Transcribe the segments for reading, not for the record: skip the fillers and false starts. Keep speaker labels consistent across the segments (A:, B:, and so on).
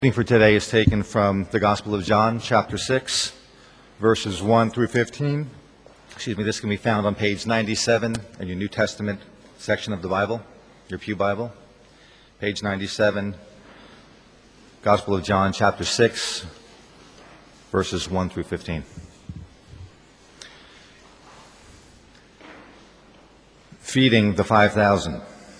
A: Reading for today is taken from the Gospel of John, chapter 6, verses 1 through 15. This can be found on page 97 in your New Testament section of the Bible, your Pew Bible. Page 97, Gospel of John, chapter 6, verses 1 through 15. Feeding the 5,000.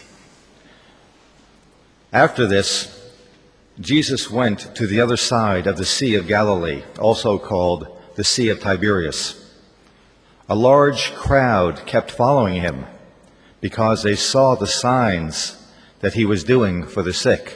A: After this, Jesus went to the other side of the Sea of Galilee, also called the Sea of Tiberias. A large crowd kept following him because they saw the signs that he was doing for the sick.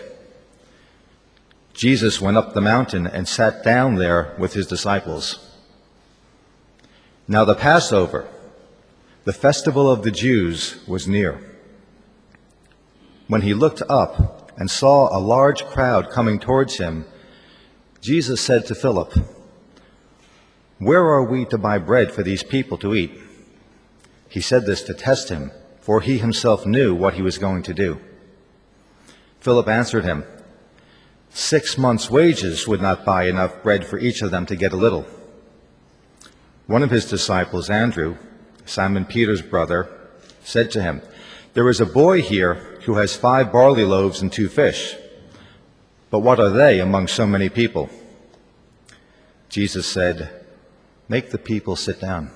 A: Jesus went up the mountain and sat down there with his disciples. Now the Passover, the festival of the Jews, was near. When he looked up and saw a large crowd coming towards him, Jesus said to Philip, "Where are we to buy bread for these people to eat?" He said this to test him, for he himself knew what he was going to do. Philip answered him, 6 months' wages would not buy enough bread for each of them to get a little. One of his disciples, Andrew, Simon Peter's brother, said to him, "There is a boy here who has 5 barley loaves and 2 fish. But what are they among so many people?" Jesus said, "Make the people sit down."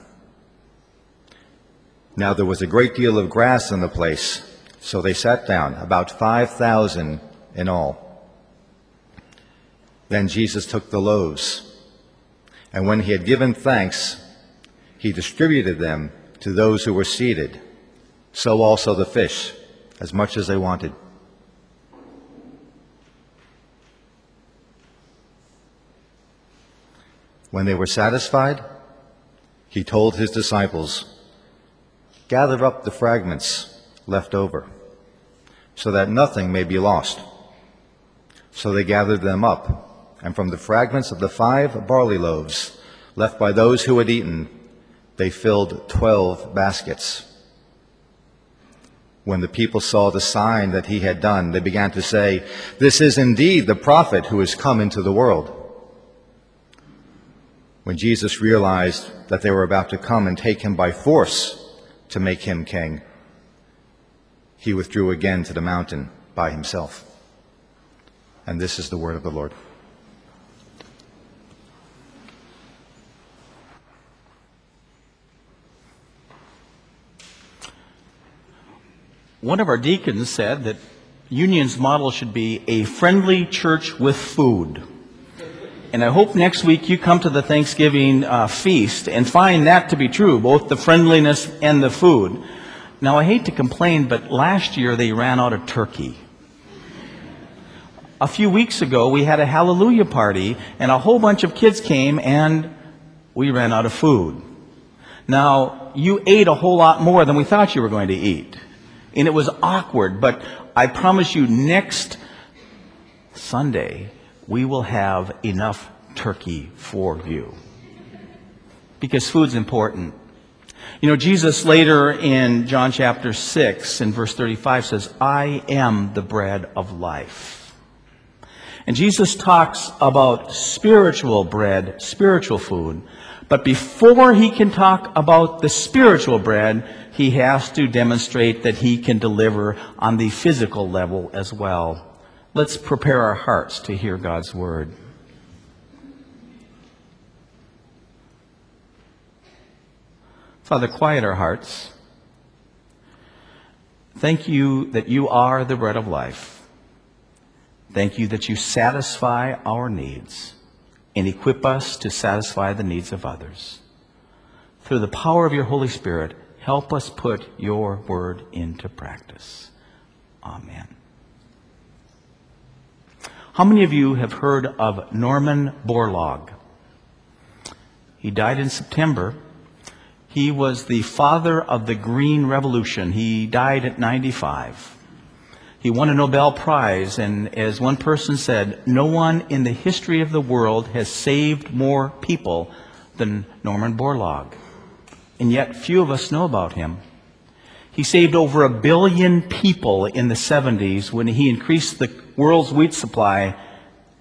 A: Now there was a great deal of grass in the place, so they sat down, about 5,000 in all. Then Jesus took the loaves, and when he had given thanks, he distributed them to those who were seated, so also the fish, as much as they wanted. When they were satisfied, he told his disciples, "Gather up the fragments left over, so that nothing may be lost." So they gathered them up, and from the fragments of the 5 barley loaves left by those who had eaten, they filled 12 baskets. When the people saw the sign that he had done, they began to say, "This is indeed the prophet who has come into the world." When Jesus realized that they were about to come and take him by force to make him king, he withdrew again to the mountain by himself. And this is the word of the Lord.
B: One of our deacons said that Union's model should be a friendly church with food. And I hope next week you come to the Thanksgiving feast and find that to be true, both the friendliness and the food. Now, I hate to complain, but last year they ran out of turkey. A few weeks ago, we had a hallelujah party, and a whole bunch of kids came, and we ran out of food. Now, you ate a whole lot more than we thought you were going to eat. And it was awkward, but I promise you next Sunday, we will have enough turkey for you. Because food's important. You know, Jesus later in John chapter 6 and verse 35 says, "I am the bread of life." And Jesus talks about spiritual bread, spiritual food. But before he can talk about the spiritual bread, he has to demonstrate that he can deliver on the physical level as well. Let's prepare our hearts to hear God's word. Father, quiet our hearts. Thank you that you are the bread of life. Thank you that you satisfy our needs and equip us to satisfy the needs of others. Through the power of your Holy Spirit, help us put your word into practice. Amen. How many of you have heard of Norman Borlaug? He died in September. He was the father of the Green Revolution. He died at 95. He won a Nobel Prize, and as one person said, no one in the history of the world has saved more people than Norman Borlaug. And yet few of us know about him. He saved over 1 billion people in the 70s when he increased the world's wheat supply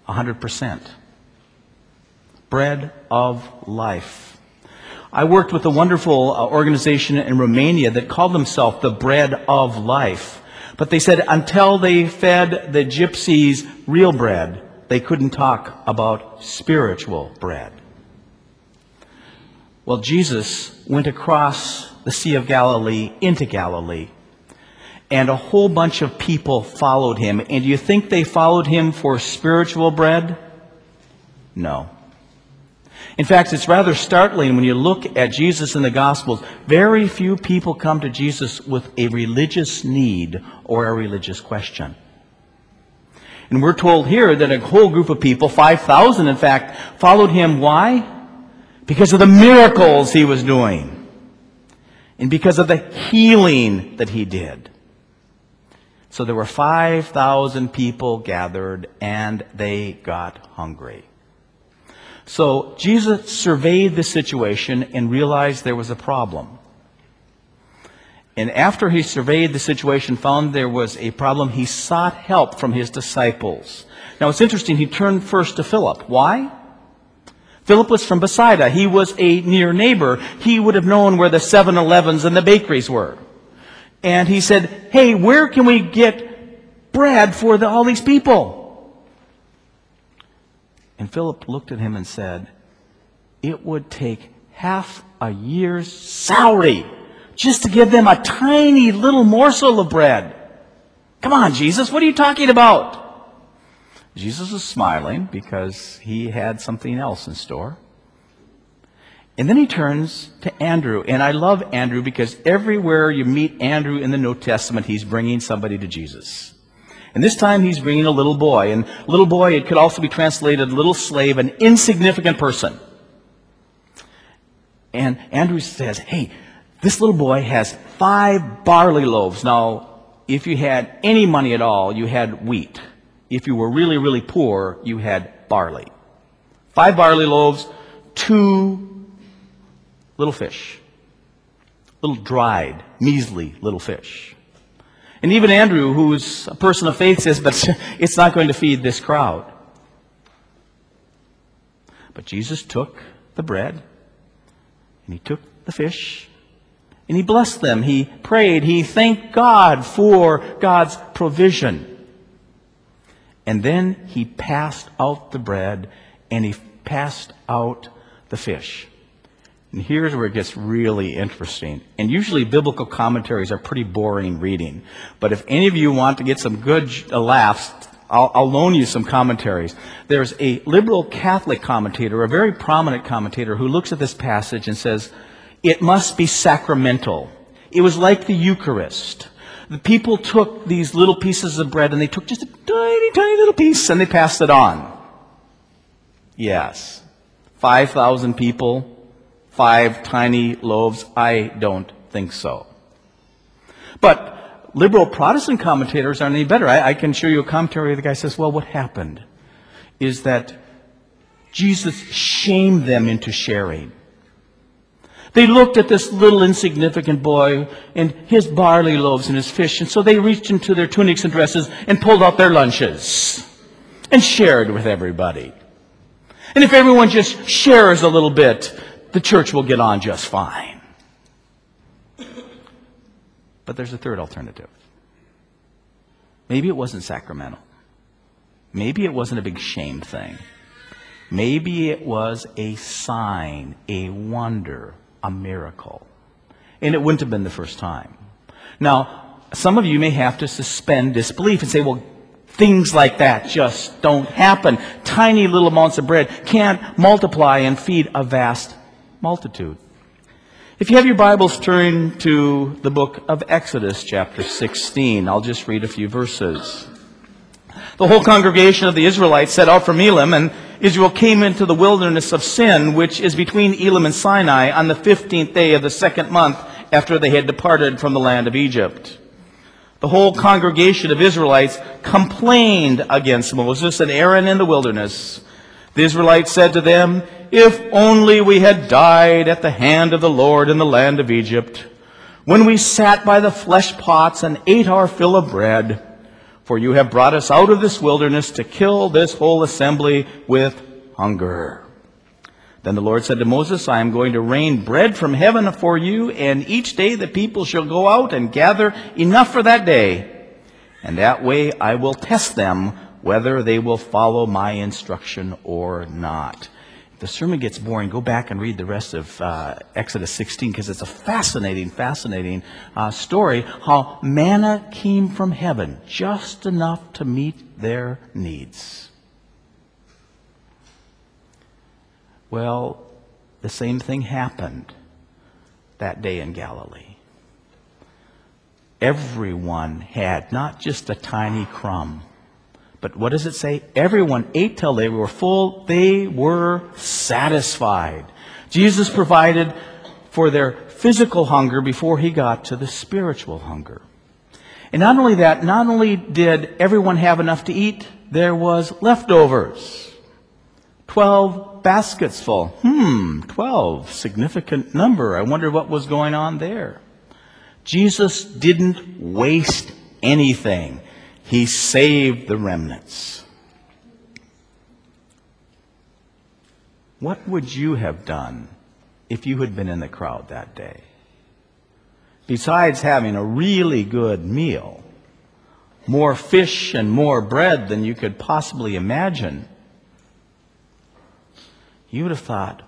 B: 100%. Bread of life. I worked with a wonderful organization in Romania that called themselves the Bread of Life. But they said until they fed the gypsies real bread, they couldn't talk about spiritual bread. Well, Jesus went across the Sea of Galilee into Galilee, and a whole bunch of people followed him. And do you think they followed him for spiritual bread? No. In fact, it's rather startling when you look at Jesus in the Gospels. Very few people come to Jesus with a religious need or a religious question. And we're told here that a whole group of people, 5,000 in fact, followed him. Why? Because of the miracles he was doing. And because of the healing that he did. So there were 5,000 people gathered, and they got hungry. So Jesus surveyed the situation and realized there was a problem. And after he surveyed the situation, found there was a problem, he sought help from his disciples. Now it's interesting, he turned first to Philip. Why? Philip was from Bethsaida. He was a near neighbor. He would have known where the 7-Elevens and the bakeries were. And he said, hey, where can we get bread for all these people? And Philip looked at him and said, it would take half a year's salary just to give them a tiny little morsel of bread. Come on, Jesus, what are you talking about? Jesus was smiling because he had something else in store. And then he turns to Andrew. And I love Andrew because everywhere you meet Andrew in the New Testament, he's bringing somebody to Jesus. And this time he's bringing a little boy. And little boy, it could also be translated little slave, an insignificant person. And Andrew says, hey, this little boy has 5 barley loaves. Now, if you had any money at all, you had wheat. If you were really, really poor, you had barley. 5 barley loaves, 2 little fish. Little dried, measly little fish. And even Andrew, who's a person of faith, says, but it's not going to feed this crowd. But Jesus took the bread, and he took the fish, and he blessed them. He prayed. He thanked God for God's provision. And then he passed out the bread, and he passed out the fish. And here's where it gets really interesting. And usually biblical commentaries are pretty boring reading. But if any of you want to get some good laughs, I'll loan you some commentaries. There's a liberal Catholic commentator, a very prominent commentator, who looks at this passage and says, it must be sacramental. It was like the Eucharist. The people took these little pieces of bread and they took just a tiny, tiny little piece and they passed it on. Yes. 5,000 people. 5 tiny loaves? I don't think so. But liberal Protestant commentators aren't any better. I can show you a commentary. The guy says, well, what happened is that Jesus shamed them into sharing. They looked at this little insignificant boy and his barley loaves and his fish, and so they reached into their tunics and dresses and pulled out their lunches and shared with everybody. And if everyone just shares a little bit, the church will get on just fine. But there's a third alternative. Maybe it wasn't sacramental. Maybe it wasn't a big shame thing. Maybe it was a sign, a wonder, a miracle. And it wouldn't have been the first time. Now, some of you may have to suspend disbelief and say, well, things like that just don't happen. Tiny little amounts of bread can't multiply and feed a vast multitude. If you have your Bibles, turn to the book of Exodus, chapter 16. I'll just read a few verses. The whole congregation of the Israelites set out from Elim, and Israel came into the wilderness of Sin, which is between Elim and Sinai, on the 15th day of the 2nd month after they had departed from the land of Egypt. The whole congregation of Israelites complained against Moses and Aaron in the wilderness. The Israelites said to them, if only we had died at the hand of the Lord in the land of Egypt, when we sat by the flesh pots and ate our fill of bread. for you have brought us out of this wilderness to kill this whole assembly with hunger. Then the Lord said to Moses, I am going to rain bread from heaven for you, and each day the people shall go out and gather enough for that day. And that way I will test them whether they will follow my instruction or not. If the sermon gets boring, go back and read the rest of Exodus 16, because it's a fascinating story how manna came from heaven, just enough to meet their needs. Well, the same thing happened that day in Galilee. Everyone had not just a tiny crumb, but what does it say? Everyone ate till they were full. They were satisfied. Jesus provided for their physical hunger before he got to the spiritual hunger. And not only that, not only did everyone have enough to eat, there was leftovers. 12 baskets full. 12, significant number. I wonder what was going on there. Jesus didn't waste anything. He saved the remnants. What would you have done if you had been in the crowd that day? Besides having a really good meal, more fish and more bread than you could possibly imagine, you would have thought,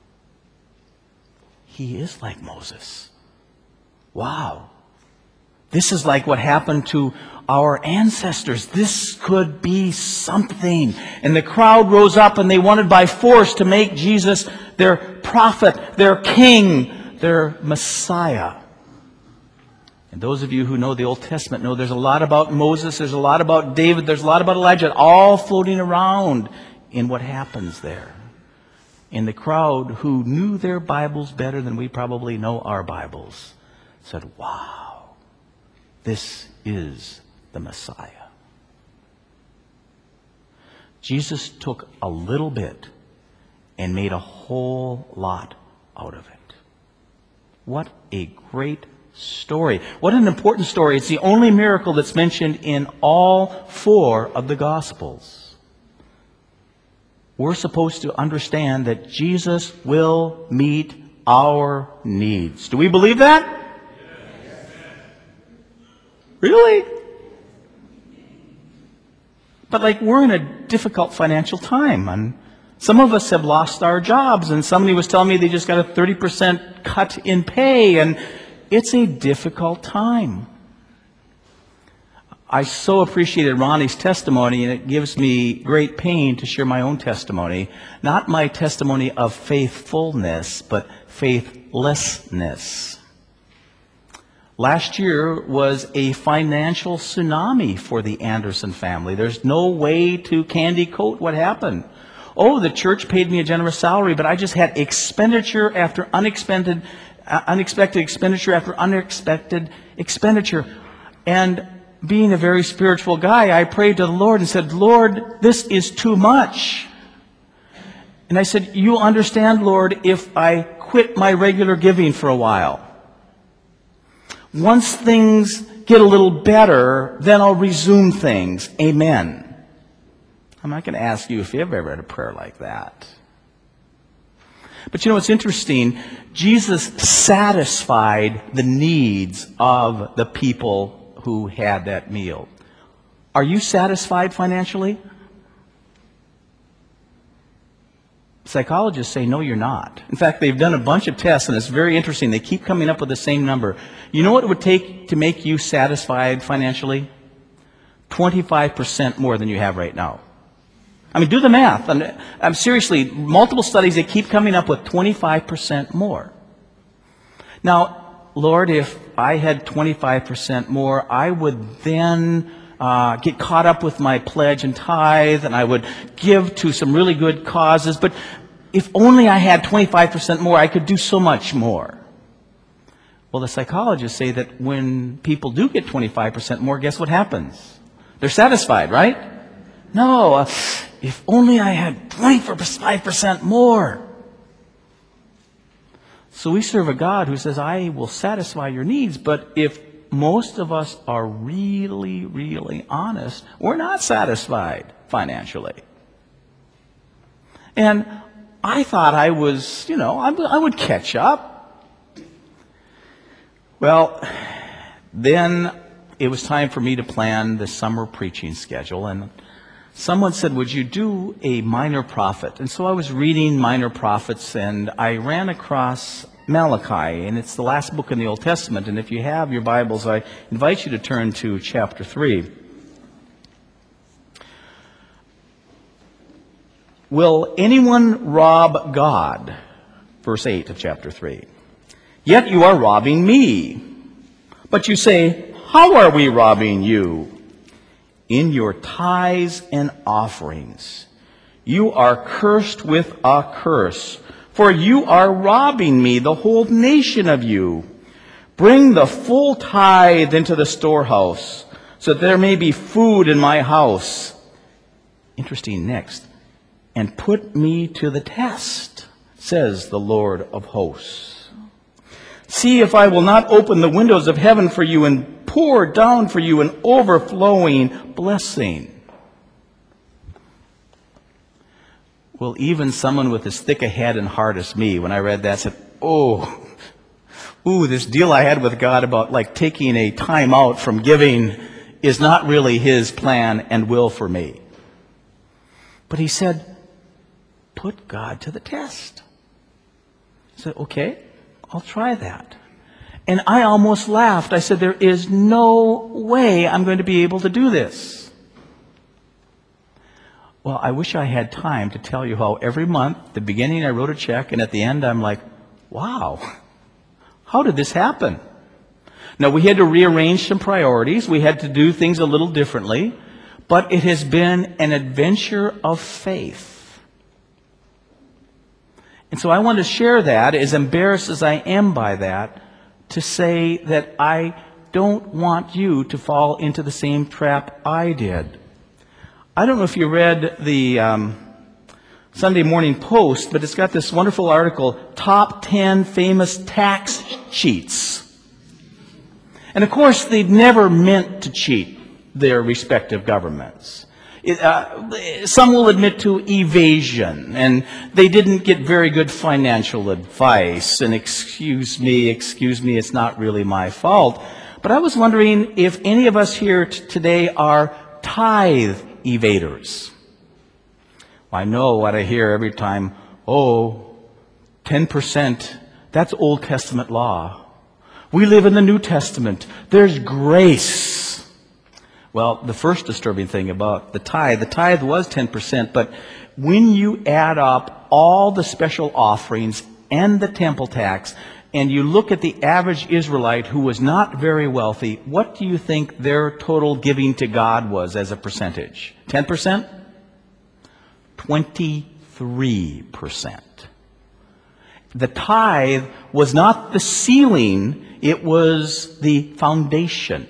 B: he is like Moses. Wow. This is like what happened to our ancestors. This could be something. And the crowd rose up and they wanted by force to make Jesus their prophet, their king, their Messiah. And those of you who know the Old Testament know there's a lot about Moses, there's a lot about David, there's a lot about Elijah, all floating around in what happens there. And the crowd, who knew their Bibles better than we probably know our Bibles, said, wow, this is the Messiah. Jesus took a little bit and made a whole lot out of it. What a great story. What an important story. It's the only miracle that's mentioned in all 4 of the Gospels. We're supposed to understand that Jesus will meet our needs. Do we believe that? Yes. Really? But we're in a difficult financial time, and some of us have lost our jobs, and somebody was telling me they just got a 30% cut in pay, and it's a difficult time. I so appreciated Ronnie's testimony, and it gives me great pain to share my own testimony. Not my testimony of faithfulness, but faithlessness. Last year was a financial tsunami for the Anderson family. There's no way to candy coat what happened. Oh, the church paid me a generous salary, but I just had expenditure after unexpected expenditure after unexpected expenditure. And being a very spiritual guy, I prayed to the Lord and said, Lord, this is too much. And I said, you understand, Lord, if I quit my regular giving for a while. Once things get a little better, then I'll resume things. Amen. I'm not going to ask you if you've ever read a prayer like that. But it's interesting. Jesus satisfied the needs of the people who had that meal. Are you satisfied financially? Psychologists say, no, you're not. In fact, they've done a bunch of tests, and it's very interesting. They keep coming up with the same number. You know what it would take to make you satisfied financially? 25% more than you have right now. I mean, do the math. I'm seriously, multiple studies, they keep coming up with 25% more. Now, Lord, if I had 25% more, I would then get caught up with my pledge and tithe, and I would give to some really good causes. But if only I had 25% more, I could do so much more. Well, the psychologists say that when people do get 25% more, guess what happens? They're satisfied, right? No, if only I had 25% more. So we serve a God who says, I will satisfy your needs, but if most of us are really, really honest, we're not satisfied financially. And I thought I was, I would catch up. Well, then it was time for me to plan the summer preaching schedule, and someone said, would you do a minor prophet? And so I was reading minor prophets, and I ran across Malachi, and it's the last book in the Old Testament. And if you have your Bibles, I invite you to turn to chapter 3. Will anyone rob God? Verse 8 of chapter 3. Yet you are robbing me. But you say, how are we robbing you? In your tithes and offerings. You are cursed with a curse, for you are robbing me, the whole nation of you. Bring the full tithe into the storehouse, so that there may be food in my house. Interesting next. And put me to the test, says the Lord of hosts. See if I will not open the windows of heaven for you and pour down for you an overflowing blessing. Well, even someone with as thick a head and heart as me, when I read that, said, this deal I had with God about like taking a time out from giving is not really His plan and will for me. But he said, put God to the test. I said, okay, I'll try that. And I almost laughed. I said, there is no way I'm going to be able to do this. Well, I wish I had time to tell you how every month, at the beginning I wrote a check, and at the end I'm like, wow, how did this happen? Now, we had to rearrange some priorities. We had to do things a little differently. But it has been an adventure of faith. And so I want to share that, as embarrassed as I am by that, to say that I don't want you to fall into the same trap I did. I don't know if you read the Sunday Morning Post, but it's got this wonderful article, Top 10 Famous Tax Cheats. And of course, they've never meant to cheat their respective governments. Some will admit to evasion, and they didn't get very good financial advice, and excuse me, it's not really my fault. But I was wondering if any of us here today are tithe evaders. Well, I know what I hear every time, 10%, that's Old Testament law. We live in the New Testament. There's grace. Well, the first disturbing thing about the tithe was 10%, but when you add up all the special offerings and the temple tax, and you look at the average Israelite who was not very wealthy, what do you think their total giving to God was as a percentage? 10%? 23%. The tithe was not the ceiling, it was the foundation.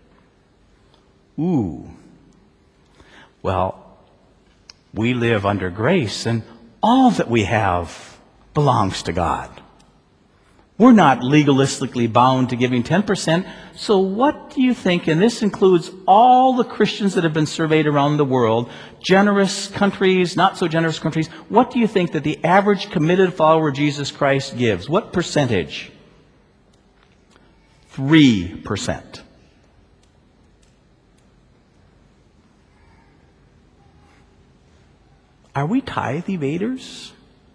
B: Well, we live under grace, and all that we have belongs to God. We're not legalistically bound to giving 10%. So what do you think, and this includes all the Christians that have been surveyed around the world, generous countries, not so generous countries, what do you think that the average committed follower of Jesus Christ gives? What percentage? 3%. Are we tithe evaders?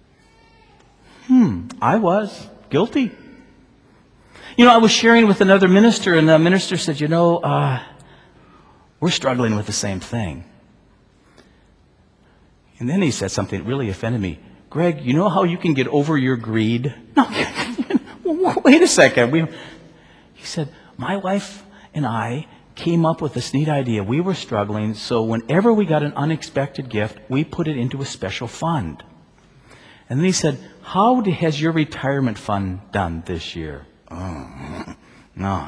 B: I was guilty. I was sharing with another minister, and the minister said, we're struggling with the same thing. And then he said something that really offended me. Greg, you know how you can get over your greed? No, wait a second. He said, my wife and I came up with this neat idea. We were struggling, so whenever we got an unexpected gift, we put it into a special fund. And then he said, how has your retirement fund done this year? No.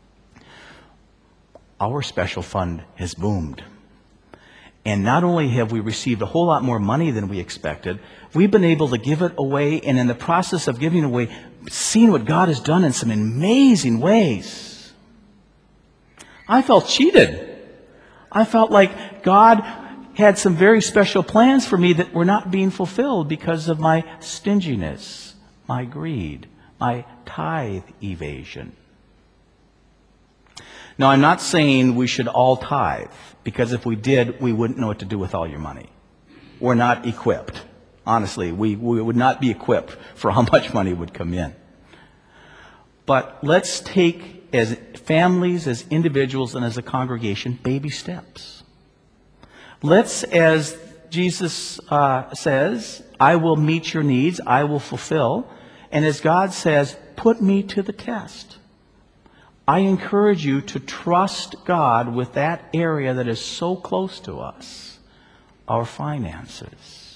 B: Our special fund has boomed. And not only have we received a whole lot more money than we expected, we've been able to give it away, and in the process of giving away, seeing what God has done in some amazing ways. I felt cheated. I felt like God had some very special plans for me that were not being fulfilled because of my stinginess, my greed, my tithe evasion. Now, I'm not saying we should all tithe, because if we did, we wouldn't know what to do with all your money. We're not equipped. Honestly, we would not be equipped for how much money would come in. But let's take, as families, as individuals, and as a congregation, baby steps. Let's, as Jesus says, I will meet your needs, I will fulfill. And as God says, put me to the test. I encourage you to trust God with that area that is so close to us, our finances.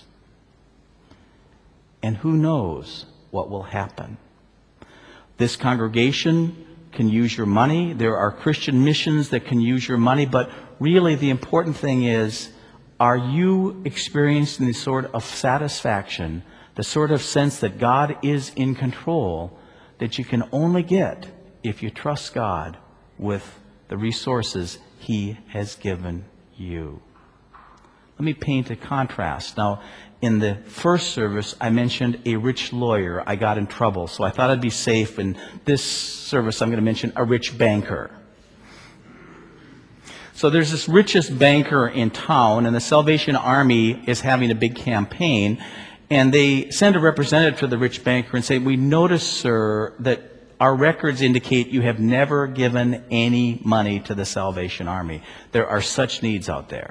B: And who knows what will happen. This congregation can use your money. There are Christian missions that can use your money. But really the important thing is, are you experiencing the sort of satisfaction, the sort of sense that God is in control, that you can only get if you trust God with the resources He has given you? Let me paint a contrast. Now, in the first service, I mentioned a rich lawyer. I got in trouble, so I thought I'd be safe. In this service, I'm going to mention a rich banker. So there's this richest banker in town, and the Salvation Army is having a big campaign, and they send a representative to the rich banker and say, we notice, sir, that our records indicate you have never given any money to the Salvation Army. There are such needs out there.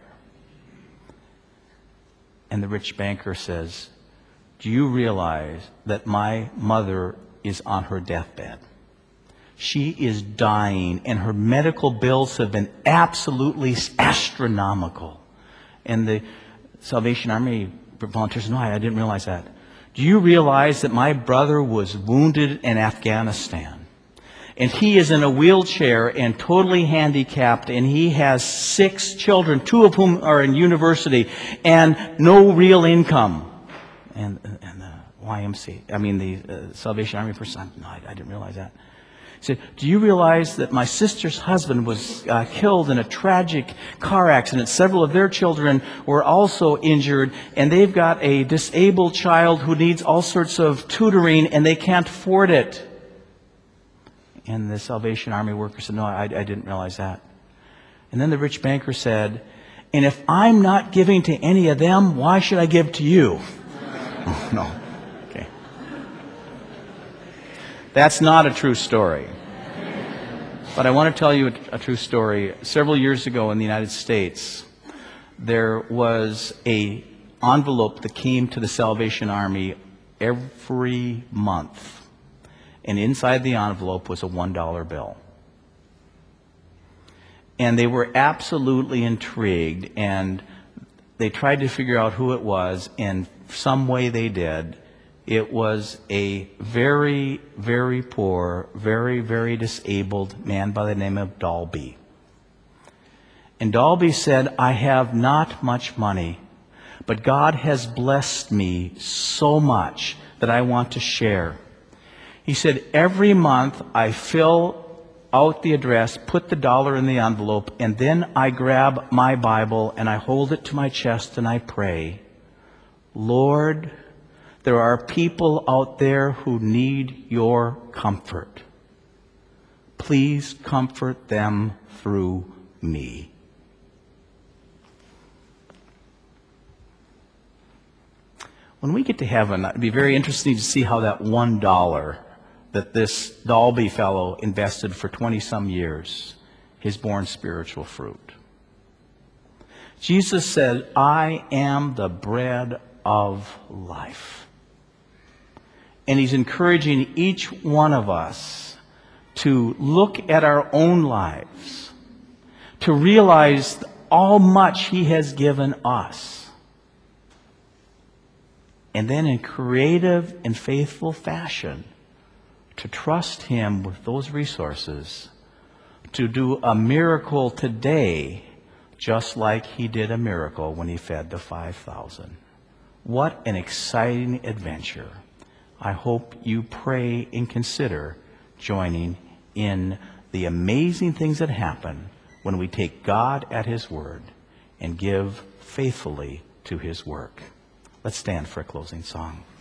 B: And the rich banker says, do you realize that my mother is on her deathbed? She is dying, and her medical bills have been absolutely astronomical. And the Salvation Army volunteers, no, I didn't realize that. Do you realize that my brother was wounded in Afghanistan? And he is in a wheelchair and totally handicapped, and he has 6 children, 2 of whom are in university, and no real income. And the the Salvation Army person, no, I didn't realize that. He said, do you realize that my sister's husband was killed in a tragic car accident? Several of their children were also injured, and they've got a disabled child who needs all sorts of tutoring, and they can't afford it. And the Salvation Army worker said, no, I didn't realize that. And then the rich banker said, and if I'm not giving to any of them, why should I give to you? Oh, no. Okay. That's not a true story. But I want to tell you a true story. Several years ago in the United States, there was an envelope that came to the Salvation Army every month. And inside the envelope was a $1 bill. And they were absolutely intrigued, and they tried to figure out who it was, and some way they did. It was a very, very poor, very, very disabled man by the name of Dalby. And Dalby said, I have not much money, but God has blessed me so much that I want to share. He said, every month I fill out the address, put the $1 in the envelope, and then I grab my Bible and I hold it to my chest and I pray, Lord, there are people out there who need your comfort. Please comfort them through me. When we get to heaven, it'd be very interesting to see how that $1 that this Dalby fellow invested for 20-some years has borne spiritual fruit. Jesus said, I am the bread of life. And He's encouraging each one of us to look at our own lives, to realize how much He has given us. And then in creative and faithful fashion, to trust Him with those resources, to do a miracle today, just like He did a miracle when He fed the 5,000. What an exciting adventure. I hope you pray and consider joining in the amazing things that happen when we take God at His word and give faithfully to His work. Let's stand for a closing song.